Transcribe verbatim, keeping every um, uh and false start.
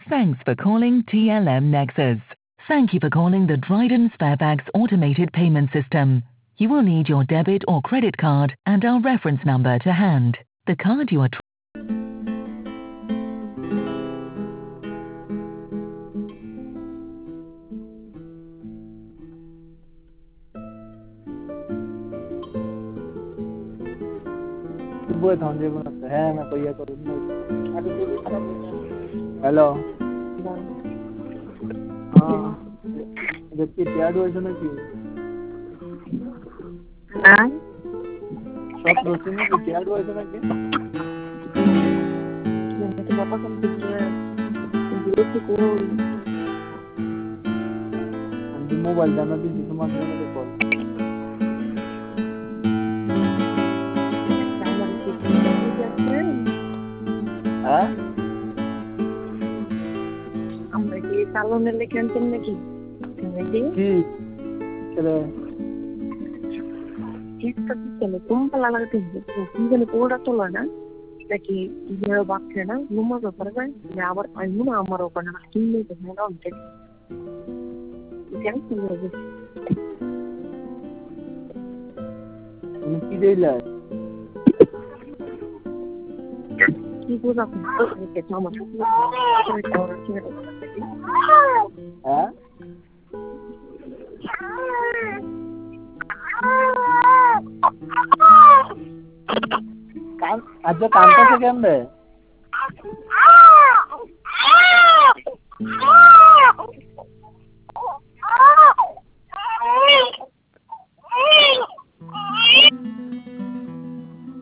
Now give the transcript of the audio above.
Thanks for calling T L M Nexus. Thank you for calling the Dryden Sparebags Automated Payment System. You will need your debit or credit card and our reference number to hand. The card you are tr- Hello. हाँ देखिए त्याग वैसे ना क्यों हाँ सब process में त्याग वैसे ना क्यों तो पापा कम किया ये तो को अंतिम मोबाइल जाना भी जिस मामले में तो कॉल हाँ salon nelle cantine chi? Vedi? Chi? Cioè Esta piccole pompa la latina, quindi le pora tolana, perché il mio baccena non mi sorprende, ne avrà almeno amaro con la skin che non ho detto. Siamo sicuri. Non ti dai là. Chi cosa fa? Perché siamo हाँ काम आज जो काम कैसे क्या है